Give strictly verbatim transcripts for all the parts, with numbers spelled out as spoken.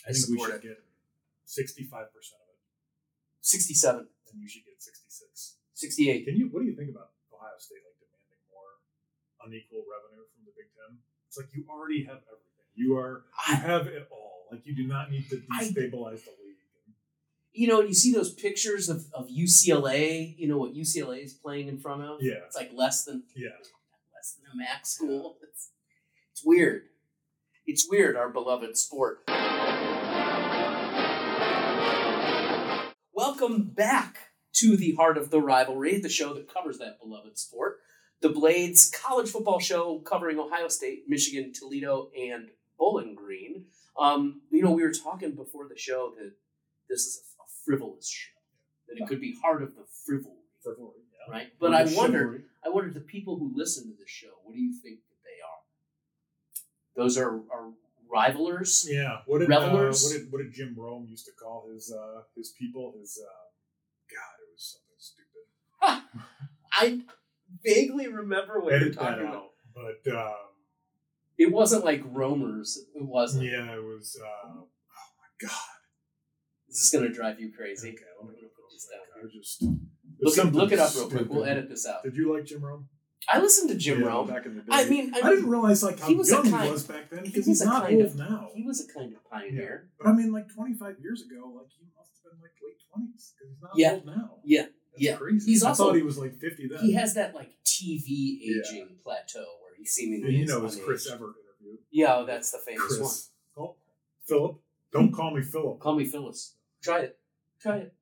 I, I think we should it. get sixty-five percent of it. sixty-seven. And you should get sixty-six. sixty-eight. Can you? What do you think about Ohio State like demanding more unequal revenue from the Big Ten? It's like you already have everything. You are you have it all. Like you do not need to destabilize I, the league. You know, and you see those pictures of, of U C L A. You know what U C L A is playing in front of? Yeah, it's like less than yeah, less than a MAC school. It's it's weird. It's weird. Our beloved sport. Welcome back to the Heart of the Rivalry, the show that covers that beloved sport. The Blades college football show covering Ohio State, Michigan, Toledo, and Bowling Green. Um, you know, we were talking before the show that this is a, a frivolous show, that it could be Heart of the Frivolry, frivolry yeah. right? But I wonder, I wonder, the people who listen to this show, what do you think that they are? Those are, are rivalers? Yeah. What did, revelers? Uh, what did what did Jim Rome used to call his uh, his people? His uh, God, it was something stupid. I vaguely remember what Edit you're talking that about. Out, but um, it wasn't like Romer's. It wasn't. Yeah, it was. Uh, oh my God. Is this going to drive you crazy? Okay, let me put this down. I just look it, look it up real quick. We'll edit this out. Did you like Jim Rome? I listened to Jim yeah, Rome back in the day. I mean, I, I mean, didn't realize like how he was young kind, he was back then because he he's not old of, now. He was a kind of pioneer. Yeah. But I mean, like twenty-five years ago, like he must have been like late twenties because he's not yeah. old now. Yeah, That's yeah. Crazy. He's I also, thought he was like fifty then. He has that like T V aging yeah. plateau where he seemingly. And you is know his unaged. Chris Everett interview. Yeah, oh, that's the famous Chris. one. Oh, Philip. Don't call me Philip. Call me Phyllis. Try it. Try it.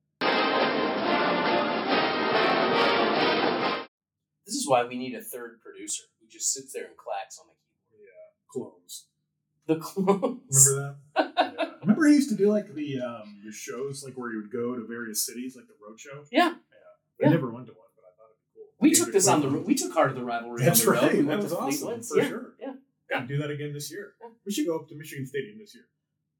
This is why we need a third producer who just sits there and clacks on the keyboard. Yeah, clones. The clones. Remember that? Yeah. Remember he used to do like the um the shows like where he would go to various cities, like the road show. Yeah. Yeah. I yeah. never went to one, but I thought it'd be cool. We David took this on the Clones. we took Heart of the Rivalry That's on the right. road. We that went was to awesome Fleetwoods. for yeah. sure. Yeah. Yeah. Do that again this year. Yeah. We should go up to Michigan Stadium this year.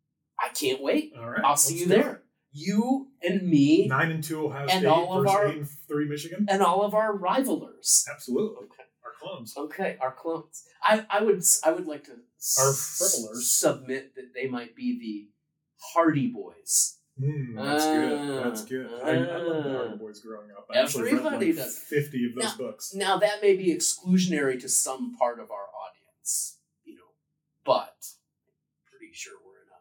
I can't wait. All right. I'll see you there. It. You and me. Nine and two Ohio and State all of versus our, eight and three Michigan. And all of our rivalers. Absolutely. Okay. Our clones. Okay, our clones. I, I would I would like to our s- frivolers. submit that they might be the Hardy Boys. Mm, that's uh, good. That's good. Uh, I, I loved the Hardy Boys growing up. I everybody read like does. Fifty of those now, books. Now that may be exclusionary to some part of our audience, you know, but I'm pretty sure we're in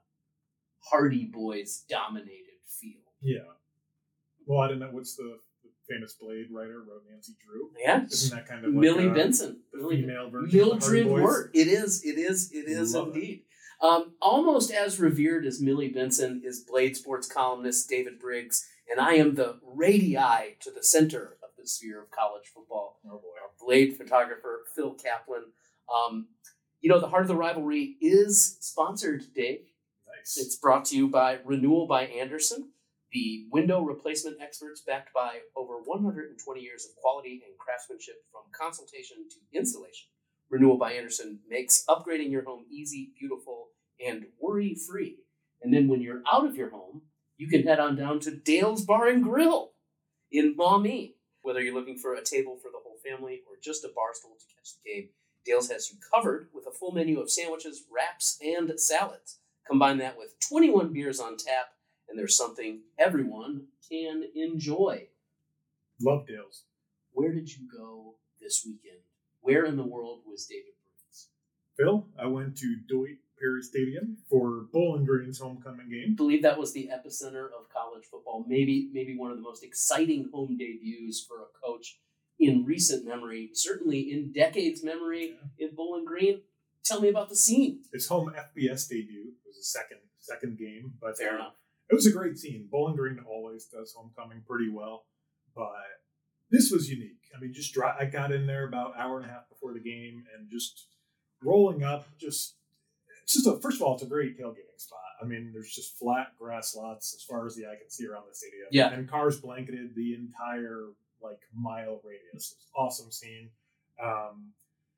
a Hardy Boys dominated field. Yeah. Well, I don't know what's the, the famous Blade writer wrote Nancy Drew. Yeah. Isn't that kind of like Millie a, Benson? The Millie, female version Mildred of the Wirt. It is. It is. It is Love indeed. It. Um, almost as revered as Millie Benson is Blade sports columnist David Briggs, and I am the radii to the center of the sphere of college football. Oh boy. Our Blade photographer Phil Kaplan. Um, you know, the Heart of the Rivalry is sponsored, Dave. Nice. It's brought to you by Renewal by Andersen, the window replacement experts backed by over one hundred twenty years of quality and craftsmanship from consultation to installation. Renewal by Andersen makes upgrading your home easy, beautiful, and worry-free. And then when you're out of your home, you can head on down to Dale's Bar and Grill in Maumee. Whether you're looking for a table for the whole family or just a bar stool to catch the game, Dale's has you covered with a full menu of sandwiches, wraps, and salads. Combine that with twenty-one beers on tap, and there's something everyone can enjoy. Love Dale's. Where did you go this weekend? Where in the world was David Briggs? Phil, I went to Deutsch Perry Stadium for Bowling Green's homecoming game. I believe that was the epicenter of college football. Maybe, maybe one of the most exciting home debuts for a coach in recent memory, certainly in decades memory yeah. in Bowling Green. Tell me about the scene. His home F B S debut was a second second game, but fair uh, enough. It was a great scene. Bowling Green always does homecoming pretty well, but this was unique. I mean, just dry, I got in there about an hour and a half before the game, and just rolling up. Just it's just a first of all, it's a great tailgating spot. I mean, there's just flat grass lots as far as the eye can see around the stadium. Yeah, and cars blanketed the entire like mile radius. It's an awesome scene. Um,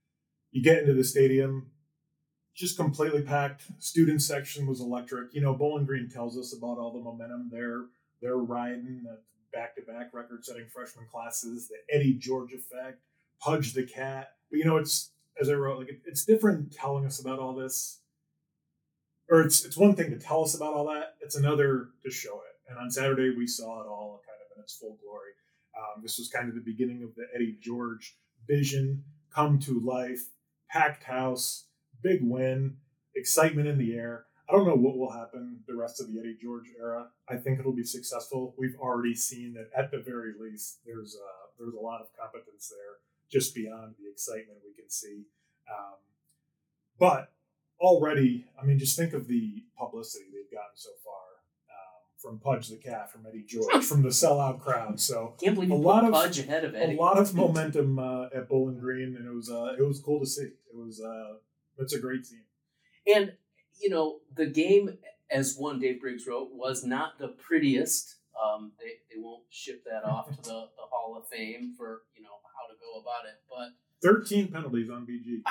you get into the stadium. Just completely packed. Student section was electric. You know, Bowling Green tells us about all the momentum they're they're riding, the back-to-back record-setting freshman classes, the Eddie George effect, Pudge the Cat. But you know, it's as I wrote, like it, it's different telling us about all this. or it's it's one thing to tell us about all that. It's another to show it. And on Saturday, we saw it all kind of in its full glory. Um, this was kind of the beginning of the Eddie George vision come to life. Packed house, big win, excitement in the air. I don't know what will happen the rest of the Eddie George era. I think it'll be successful. We've already seen that at the very least, there's uh, there's a lot of competence there, just beyond the excitement we can see. Um, but already, I mean, just think of the publicity they've gotten so far um, from Pudge the Cat, from Eddie George, from the sellout crowd. So can't believe you a put lot of Pudge ahead of Eddie. A lot of momentum uh, at Bowling Green, and it was uh, it was cool to see. It was uh, it's a great team. And you know, the game, as one Dave Briggs wrote, was not the prettiest. Um, they they won't ship that off to the, the Hall of Fame for, you know, how to go about it. But thirteen penalties on B G.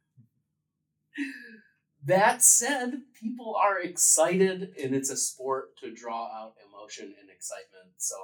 That said, people are excited, and it's a sport to draw out emotion and excitement. So,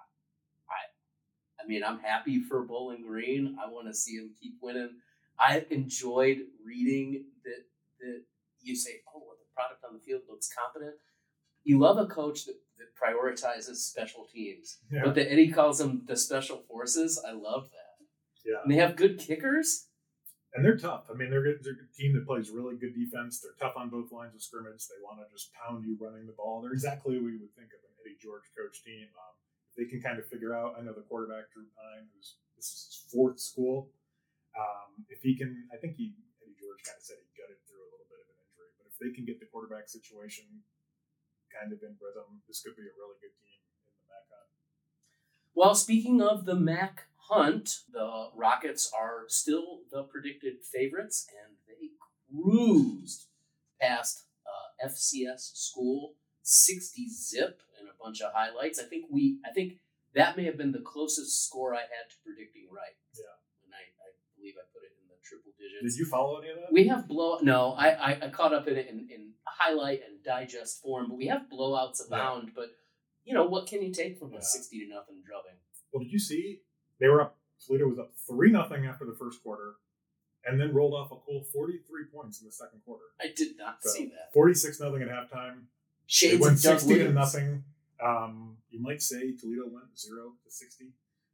I, I mean, I'm happy for Bowling Green. I want to see them keep winning. I enjoyed reading that that you say, oh, well, the product on the field looks competent. You love a coach that, that prioritizes special teams, yeah. but that Eddie calls them the special forces. I love that. Yeah, and they have good kickers. And they're tough. I mean, they're, they're a team that plays really good defense. They're tough on both lines of scrimmage. They want to just pound you running the ball. They're exactly what we would think of an Eddie George coach team. Um, if they can kind of figure out, I know the quarterback, Drew Pine, who's this is his fourth school. Um, if he can, I think he, Eddie George kind of said he gutted through a little bit of an injury. But if they can get the quarterback situation kind of in rhythm, this could be a really good team in the M A C hunt. Well, speaking of the M A C hunt, the Rockets are still the predicted favorites, and they cruised past uh, F C S school sixty zip in a bunch of highlights. I think we, I think that may have been the closest score I had to predicting right. Yeah, and I, I believe I put it in the triple digits. Did you follow any of that? We have blow. No, I, I, I caught up in it in, in highlight and digest form, but we have blowouts abound. Yeah. But you know, what can you take from yeah. a sixty to nothing drubbing? Well, did you see? They were up, Toledo was up three nothing after the first quarter, and then rolled off a cool forty-three points in the second quarter. I did not so see that. forty-six nothing at halftime. Shades they went of Doug sixty Williams. to nothing. Um, you might say Toledo went zero to sixty.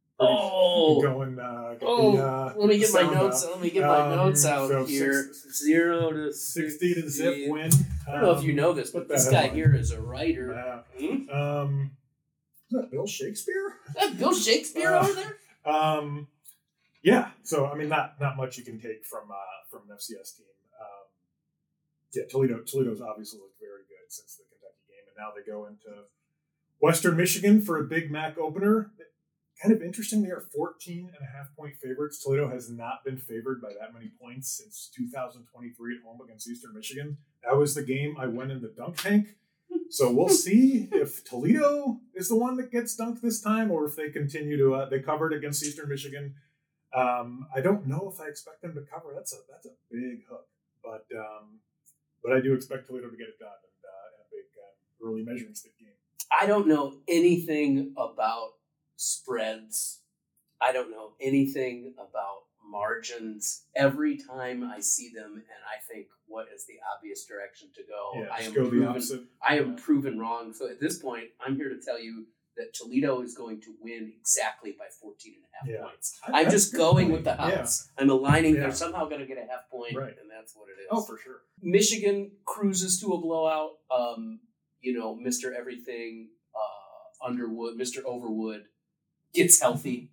Oh, going. Uh, oh, the, uh, let me get my notes. Out. Let me get my um, notes out so here. Six, zero to sixty to zip win. I don't know um, if you know this, but this guy here is a writer. Uh, hmm? Um, is that Bill Shakespeare? Is that Bill Shakespeare uh, over there? Um, yeah. So I mean, not not much you can take from uh, from an F C S team. Um, yeah, Toledo Toledo's obviously looked very good since the Kentucky game, and now they go into Western Michigan for a Big M A C opener. Kind of interesting. They are fourteen and a half point favorites. Toledo has not been favored by that many points since two thousand twenty-three at home against Eastern Michigan. That was the game I went in the dunk tank. So we'll see if Toledo is the one that gets dunked this time, or if they continue to, uh, they covered against Eastern Michigan. Um, I don't know if I expect them to cover. That's a, that's a big hook, but, um, but I do expect Toledo to get it done and, uh, in a big uh, early measuring stick game. I don't know anything about spreads. I don't know anything about margins. Every time I see them and I think, what is the obvious direction to go? Yeah, I am go proven, the opposite. I am proven wrong. So at this point, I'm here to tell you that Toledo is going to win exactly by fourteen and a half yeah. points. I, I'm just going point. with the house. Yeah. I'm aligning. Yeah. They're somehow going to get a half point, right. and that's what it is. Oh, for sure. Michigan cruises to a blowout. Um, you know, Mister Everything, uh, Underwood, Mister Overwood gets healthy.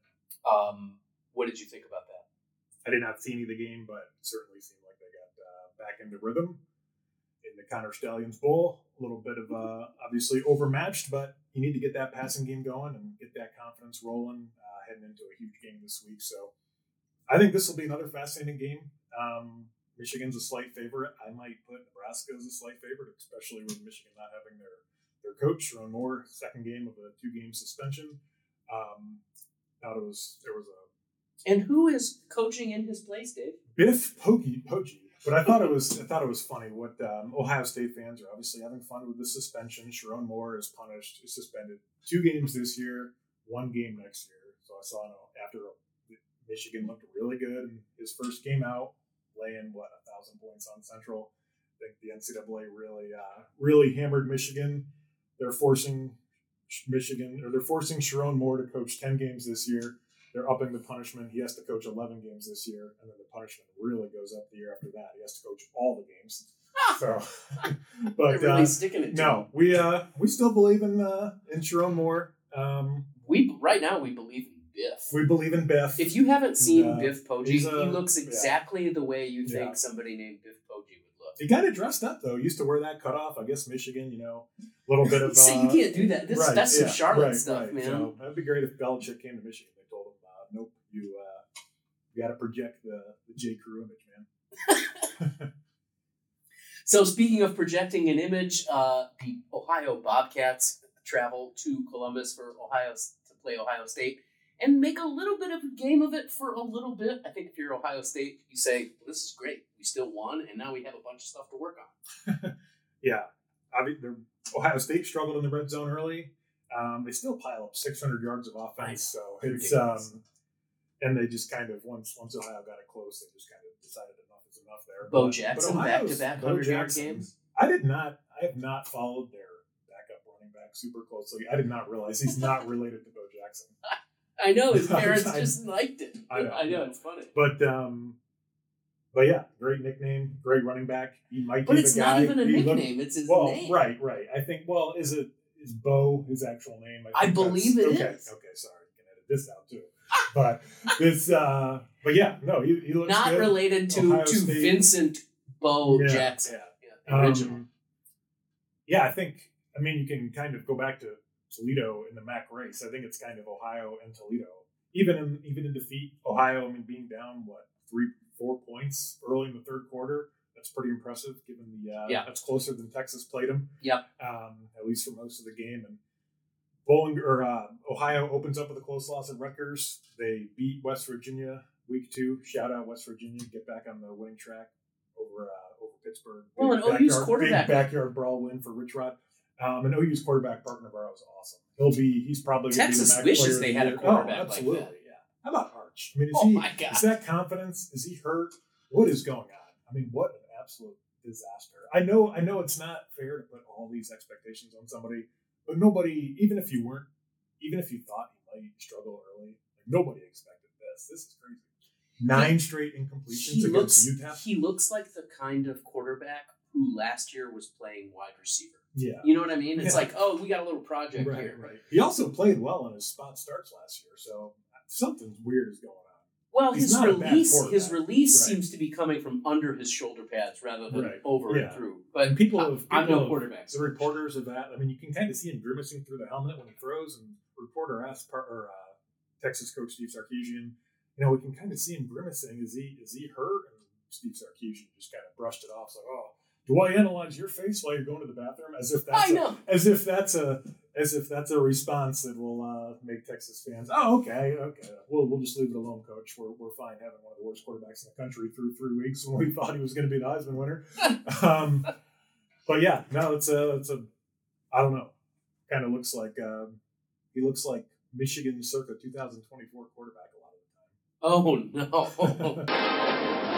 Um, what did you think about that? I did not see any of the game, but it certainly seemed like they got uh, back into rhythm in the Connor Stallions Bowl. A little bit of, uh, obviously, overmatched, but you need to get that passing game going and get that confidence rolling uh, heading into a huge game this week. So I think this will be another fascinating game. Um, Michigan's a slight favorite. I might put Nebraska as a slight favorite, especially with Michigan not having their, their coach, Sharon Moore, second game of a two-game suspension. Um, thought it was, there was a And who is coaching in his place, Dave? Biff Poggi, Poggi. But I thought it was I thought it was funny what um, Ohio State fans are obviously having fun with the suspension. Sharon Moore is punished, is suspended two games this year, one game next year. So I saw, you know, after Michigan looked really good in his first game out, laying what a thousand points on Central. think the N C double A really, uh, really hammered Michigan. They're forcing Michigan, or they're forcing Sharon Moore to coach ten games this year. They're upping the punishment. He has to coach eleven games this year, and then the punishment really goes up the year after that. He has to coach all the games. So, but They're really uh, sticking it to no, him. we uh, we still believe in uh, in Sharon Moore. Um, We right now we believe in Biff. we believe in Biff. If you haven't seen uh, Biff Poggi, he's a- he looks exactly the way you think Yeah. somebody named Biff Poggi would look. He kind of dressed up though. He used to wear that cutoff. I guess Michigan, you know, a little bit of. So uh, you can't do that. This right, that's some yeah, Charlotte right, stuff, right. man. So that'd be great if Belichick came to Michigan. They told him, uh, "Nope, you uh, you got to project the the J. Crew image, man." So speaking of projecting an image, uh, the Ohio Bobcats travel to Columbus for Ohio to play Ohio State and make a little bit of a game of it for a little bit. I think if you're Ohio State, you say, well, "This is great. We still won, and now we have a bunch of stuff to work on." Yeah, I mean, the Ohio State struggled in the red zone early. Um, they still pile up six hundred yards of offense, so it's um, and they just kind of once once Ohio got it close, they just kind of decided enough is enough there. Bo But- Jackson but back to Ohio's- back Bo hundred yard Jackson, games. I did not. I have not followed their backup running back super closely. I did not realize he's not related to Bo Jackson. I know his parents I- just liked it. I know, I know yeah. it's funny. But um, but yeah, great nickname, great running back. He might But be it's the guy. not even a he looked- nickname; it's his well, name. right, right. I think. Well, is it is Bo his actual name? I think believe that's- it okay, is. Okay, sorry, you can edit this out too. But this, uh, but yeah, no, he, he looks Not good. related to Ohio to State. Vincent Bo Yeah, Jackson. yeah. Yeah, original. Um, yeah, I think. I mean, you can kind of go back to Toledo in the M A C race. I think it's kind of Ohio and Toledo. Even in even in defeat, Ohio. I mean, being down what three, four points early in the third quarter. That's pretty impressive, given the uh, Yeah. that's closer than Texas played them. Yep. Um, at least for most of the game. And Bowling or uh, Ohio opens up with a close loss at Rutgers. They beat West Virginia week two. Shout out West Virginia, get back on the winning track over uh, over Pittsburgh. Well, Big and O U's backyard- quarterback- big backyard brawl win for Rich Rod. Um, and O U's quarterback Park Navarro is awesome. He'll be he's probably gonna Texas be the next wishes player of they the had a year. quarterback oh, like absolutely, that. Yeah. How about Arch? I mean, is Oh he my God. is that confidence? Is he hurt? What is going on? I mean, what an absolute disaster. I know I know it's not fair to put all these expectations on somebody, but nobody, even if you weren't, even if you thought he might struggle early, like nobody expected this. This is crazy. Nine straight incompletions He looks against U T E P. he looks like the kind of quarterback who last year was playing wide receiver. Yeah. You know what I mean? It's Yeah. like, oh, we got a little project Right, here. right. He also played well on his spot starts last year, so something weird is going on. Well, He's his not a bad release his quarterback. release Right. seems to be coming from under his shoulder pads rather than Right. over Yeah. and through. But And people I- have, I'm people no have- quarterback. The reporters of that, I mean, you can kind of see him grimacing through the helmet when he throws. And the reporter asked, par- or uh, Texas coach Steve Sarkisian, you know, we can kind of see him grimacing. Is he is he hurt? And Steve Sarkisian just kind of brushed it off, like, oh, do I analyze your face while you're going to the bathroom? As if that's I a, know. as if that's a as if that's a response that will uh, make Texas fans. Oh, okay, okay. We'll we'll just leave it alone, coach. We're we're fine having one of the worst quarterbacks in the country through three weeks when we thought he was going to be the Heisman winner. um, but yeah, no, it's a it's a I don't know. Kind of looks like um, he looks like Michigan circa two thousand twenty-four quarterback a lot of the time. Oh no.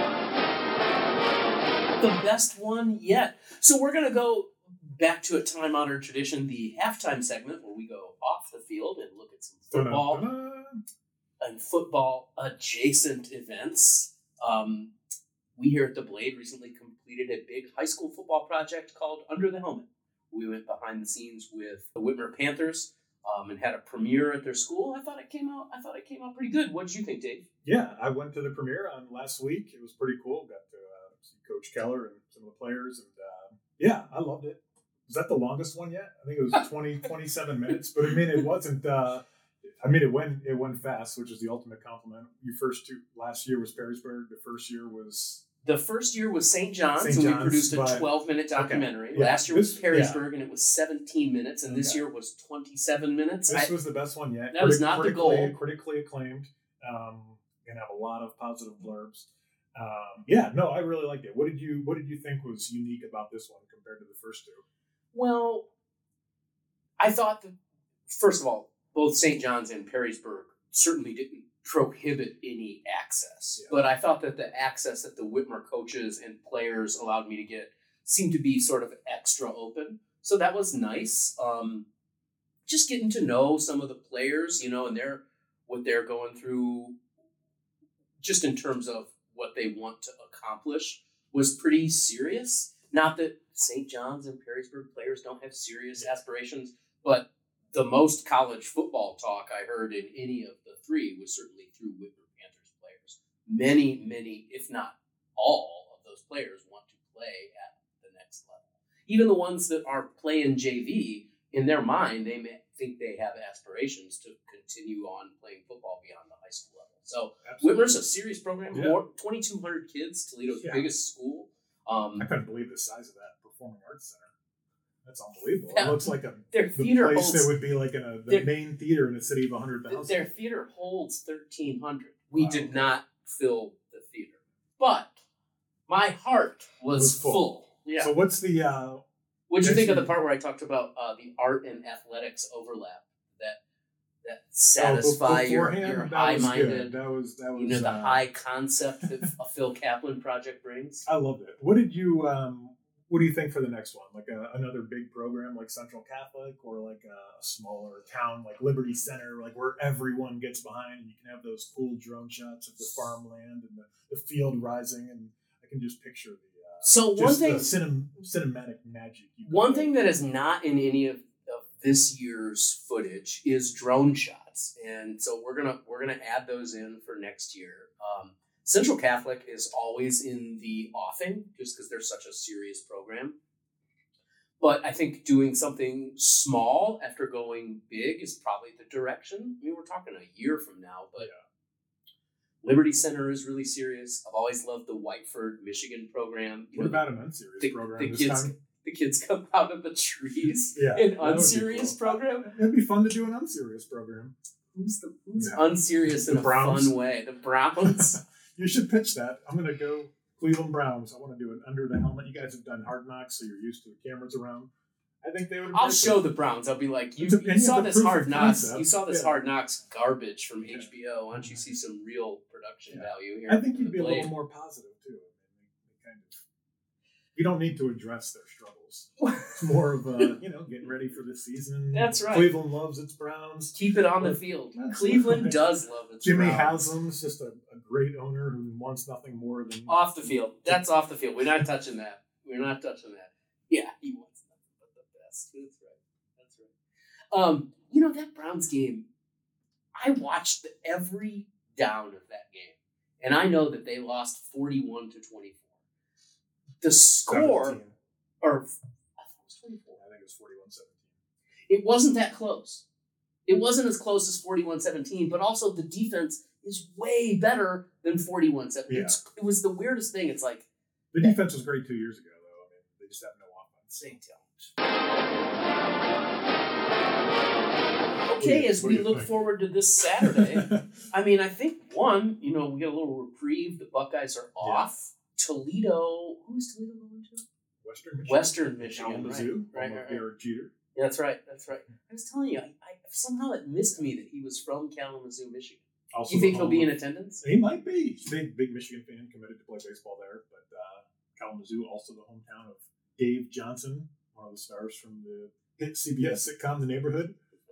The best one yet. So we're gonna go back to a time honored tradition, the halftime segment where we go off the field and look at some football Dun-dun-dun-dun. and football adjacent events. Um, we here at The Blade recently completed a big high school football project called Under the Helmet. We went behind the scenes with the Whitmer Panthers um, and had a premiere at their school. I thought it came out. I thought it came out pretty good. What did you think, Dave? Yeah, I went to the premiere on last week. It was pretty cool. Got to uh, see Coach Keller and some of the players, and uh, yeah, I loved it. Was that the longest one yet? I think it was twenty, twenty-seven minutes. But I mean, it wasn't. Uh, I mean, it went it went fast, which is the ultimate compliment. Your first two last year was Perrysburg. The first year was The first year was Saint John's, Saint and we John's, produced a but- twelve-minute documentary. Okay. Yeah. Last year was This- Perrysburg, and it was seventeen minutes, and this Okay. year was twenty-seven minutes. this I- was the best one yet. That was not the critically, goal. Critically acclaimed. Um, gonna have a lot of positive blurbs. Um, yeah, no, I really liked it. What did you What did you think was unique about this one compared to the first two? Well, I thought that, first of all, both Saint John's and Perrysburg certainly didn't prohibit any access. Yeah. But I thought that the access that the Whitmer coaches and players allowed me to get seemed to be sort of extra open. So that was nice. Um, just getting to know some of the players, you know, and their what they're going through, just in terms of what they want to accomplish, was pretty serious. Not that Saint John's and Perrysburg players don't have serious aspirations, but the most college football talk I heard in any of the three was certainly through Whitmer Panthers players. Many, many, if not all of those players want to play at the next level. Even the ones that are playing J V, in their mind, they may think they have aspirations to continue on playing football beyond the high school level. So Absolutely. Whitmer's a serious program. Yeah. More twenty-two hundred kids, Toledo's Yeah. biggest school. Um, I couldn't believe the size of that performing arts center. That's unbelievable. Yeah. It looks like a their the theater place holds that would be like in a the their- main theater in a city of one hundred thousand. their theater holds thirteen hundred. We Wow. did not fill the theater, but my heart was, Was full. full. Yeah. So what's the uh, What'd you think of the Actually- part where I talked about uh, the art and athletics overlap that that oh, satisfy your, beforehand? your That was high-minded, good. That was that was you know, the uh, high concept that a Phil Kaplan project brings? I loved it. What did you um what do you think for the next one? Like a, another big program like Central Catholic, or like a smaller town like Liberty Center, like where everyone gets behind and you can have those cool drone shots of the farmland and the, the field rising, and I can just picture the uh, So one just thing, the cinem- cinematic magic. You could one make. thing that is not in any of, of this year's footage is drone shots, and so we're gonna we're gonna add those in for next year. Um, Central Catholic is always in the offing just because they're such a serious program. But I think doing something small after going big is probably the direction. I mean, we're talking a year from now, but Yeah. Liberty Center is really serious. I've always loved the Whiteford, Michigan program. You What know, about an unserious the, program the this kids, time? the kids come out of the trees. Yeah, An that would be unserious cool. program. It'd be fun to do an unserious program. Who's the who's Yeah. unserious The in a Browns. fun way? The Browns. You should pitch that. I'm gonna go Cleveland Browns. I want to do it under the helmet. You guys have done Hard Knocks, so you're used to the cameras around. I think they would. I'll embrace show it. the Browns. I'll be like, you, It's a- you and you saw have the this proof Hard of Knocks. concept. You saw this Yeah. Hard Knocks garbage from Yeah. H B O. Why don't you see some real production Yeah. value here? I think you'd for be a the little Blade? more positive too. I mean, they, they kind of. You don't need to address their struggles. It's more of a, you know, getting ready for the season. That's right. Cleveland loves its Browns. Keep it on the Well, field. that's Cleveland right. does love its Jimmy Browns. Haslam's just a, a great owner who wants nothing more than Off the field. That's off the field. We're not touching that. We're not touching that. Yeah, he wants nothing but the best. That's right. That's right. Um, you know, that Browns game, I watched the, every down of that game, and I know that they lost forty-one to twenty-four. The score, seventeen. or I thought it was twenty-four. I think it was forty-one seventeen. It wasn't that close. It wasn't as close as forty-one seventeen, but also the defense is way better than forty-one seventeen. Yeah. It was the weirdest thing. It's like, The defense was great two years ago, though. I mean, they just have no offense. they don't. Okay, Yeah, as what we do you look think? forward to this Saturday, I mean, I think one, you know, we get a little reprieve. The Buckeyes are Yeah. off. Toledo, who's Toledo going to? Western Michigan. Western Michigan, Kalamazoo, right, right, home right, of Derek Jeter. Yeah, that's right. That's right. I was telling you, I, I somehow it missed me that he was from Kalamazoo, Michigan. Also You think the he'll home be in of- attendance? He might be. He's a big, big Michigan fan, committed to play baseball there. But uh, Kalamazoo, also the hometown of Dave Johnson, one of the stars from the hit C B S sitcom The Neighborhood.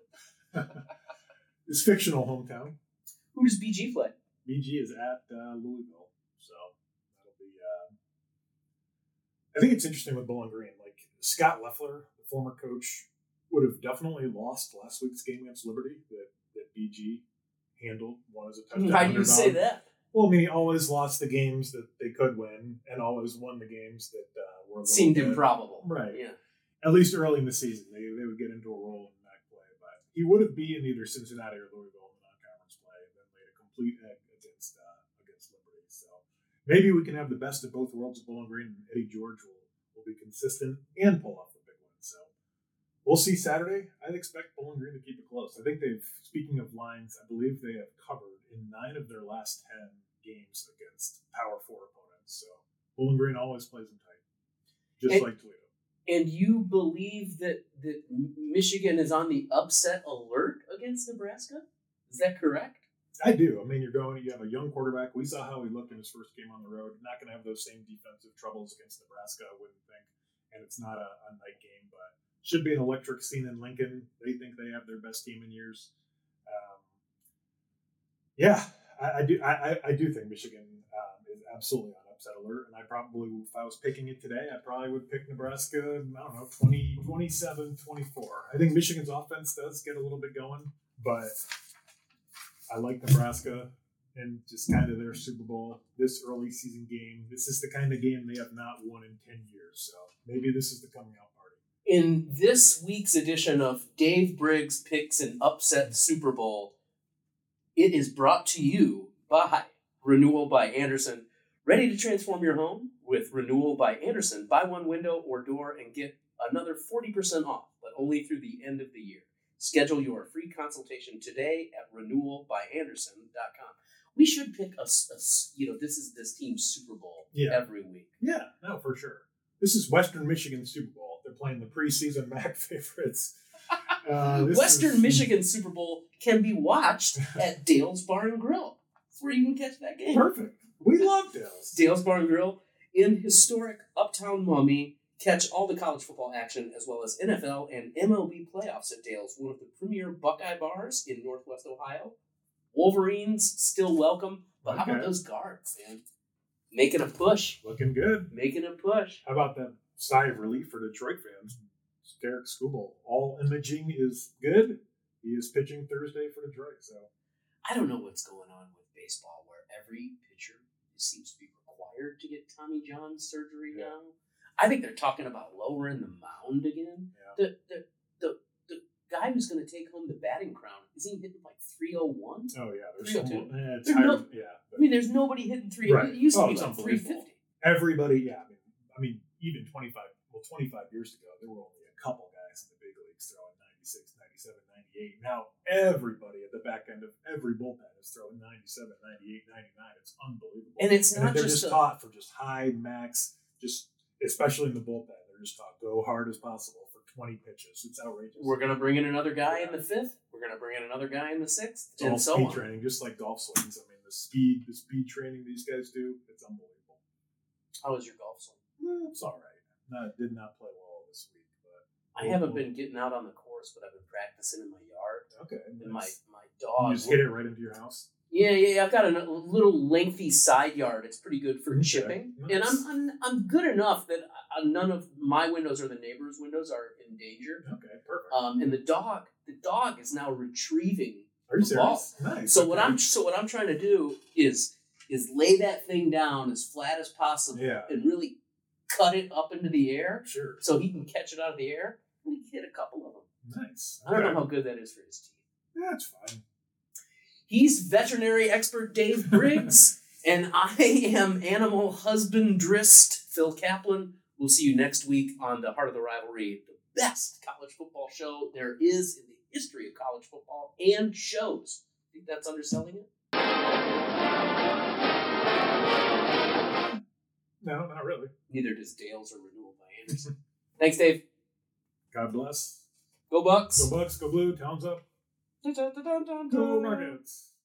His fictional hometown. Who does B G play? B G is at uh, Louisville, so that'll be. Uh, I think it's interesting with Bowling Green. Like Scott Leffler, the former coach, would have definitely lost last week's game against Liberty that, that B G handled. One as a touchdown. How do you say underdog. that? Well, I mean, he always lost the games that they could win, and always won the games that uh, were a little Seemed bit- improbable. Right. Yeah. At least early in the season, they they would get into a role in that play. But he would have been either Cincinnati or Louisville in the non-conference play, and then laid a complete egg against uh, against Liberty. So maybe we can have the best of both worlds of Bowling Green, and Eddie George will, will be consistent and pull off the big win. So we'll see Saturday. I'd expect Bowling Green to keep it close. I think they've, speaking of lines, I believe they have covered in nine of their last ten games against Power Four opponents. So Bowling Green always plays them tight, just And- like Toledo. And you believe that, that Michigan is on the upset alert against Nebraska? Is that correct? I do. I mean, you're going, you have a young quarterback. We saw how he looked in his first game on the road. Not going to have those same defensive troubles against Nebraska, I wouldn't think. And it's not a, a night game, but should be an electric scene in Lincoln. They think they have their best team in years. Um, yeah, I, I do. I, I do think Michigan um, is absolutely on upset alert. And I probably, if I was picking it today, I probably would pick Nebraska, I don't know, twenty, twenty-seven, twenty-four. I think Michigan's offense does get a little bit going, but I like Nebraska and just kind of their Super Bowl, this early season game. This is the kind of game they have not won in ten years. So maybe this is the coming out party. In this week's edition of Dave Briggs Picks an Upset Super Bowl, it is brought to you by Renewal by Andersen. Ready to transform your home? With Renewal by Andersen, buy one window or door and get another forty percent off, but only through the end of the year. Schedule your free consultation today at renewal by andersen dot com. We should pick a, a you know, this is this team's Super Bowl yeah. every week. Yeah, no, for sure. This is Western Michigan Super Bowl. They're playing the preseason M A C favorites. Uh, Western is... Michigan Super Bowl can be watched at Dale's Bar and Grill. That's where you can catch that game. Perfect. We love Dale's. Dale's Bar and Grill in historic Uptown Maumee. Catch all the college football action as well as N F L and M L B playoffs at Dale's, one of the premier Buckeye bars in Northwest Ohio. Wolverines still welcome, but okay. How about those guards, man? Making a push. Looking good. Making a push. How about that sigh of relief for Detroit fans? Derek Skubal. All imaging is good. He is pitching Thursday for Detroit. So I don't know what's going on with baseball where every pitcher seems to be required to get Tommy John surgery yeah. now. I think they're talking about lowering the mound again. Yeah. The, the the the guy who's going to take home the batting crown, is he hitting like three oh one? Oh, yeah. There's three oh two. Someone, eh, there's no, yeah, I mean, there's nobody hitting three oh two. Right. It used to oh, be like three fifty. Everybody, yeah. I mean, I mean, even twenty-five, well, twenty-five years ago, there were only a couple guys in the big leagues throwing ninety-six, ninety-seven, ninety-eight. Now, everybody at the back end of every bullpen is throwing ninety-seven, ninety-eight, ninety-nine. It's unbelievable. And it's and not they're just, just a, taught for just high max, just especially in the bullpen. They're just taught go hard as possible for twenty pitches. It's outrageous. We're going to bring in another guy yeah. in the fifth. We're going to bring in another guy in the sixth. It's and all so speed on. training, just like golf swings. I mean, the speed, the speed training these guys do, it's unbelievable. How was your golf swing? Eh, it's all right. No, did not play well this week, but I haven't been getting out on the course, but I've been practicing in my yard. Okay. And nice. my my dog. You just hit it right into your house. Yeah, yeah. I've got a little lengthy side yard. It's pretty good for okay. chipping, Nice. and I'm, I'm I'm good enough that uh, none of my windows or the neighbors' windows are in danger. Okay, perfect. Um, and the dog, the dog is now retrieving Are you the ball. serious? Nice. So okay. what I'm so what I'm trying to do is is lay that thing down as flat as possible, yeah. and really cut it up into the air, sure, so he can catch it out of the air. We hit a couple of them. Nice. I don't okay. know how good that is for his team. Yeah, it's fine. He's veterinary expert Dave Briggs, and I am animal husbandrist Phil Kaplan. We'll see you next week on the Heart of the Rivalry, the best college football show there is in the history of college football and shows. Think that's underselling it? No, not really. Neither does Dale's or Renewal by Andersen. Thanks, Dave. God bless. Go Bucks. Go Bucks. Go Blue. Towns up. Dun, dun, dun, dun, dun. Go Rockets.